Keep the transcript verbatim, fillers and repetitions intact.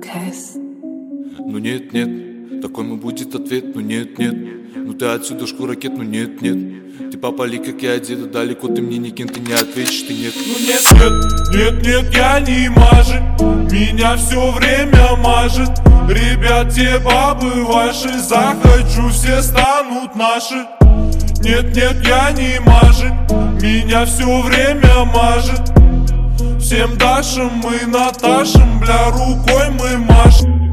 Lucas. Ну нет, нет, такой мой будет ответ, ну нет, нет. Ну ты отсюда шку ракет, ну нет, нет. Ты попали, как я одета, далеко ты мне никем, ты не ответишь, ты нет. Ну нет, нет, нет, нет, я не мажет, меня все время мажет. Ребят, те бабы ваши, захочу, все станут наши. Нет, нет, я не мажет, меня все время мажет. Всем Дашам мы Наташам, бля, рукой мы машем.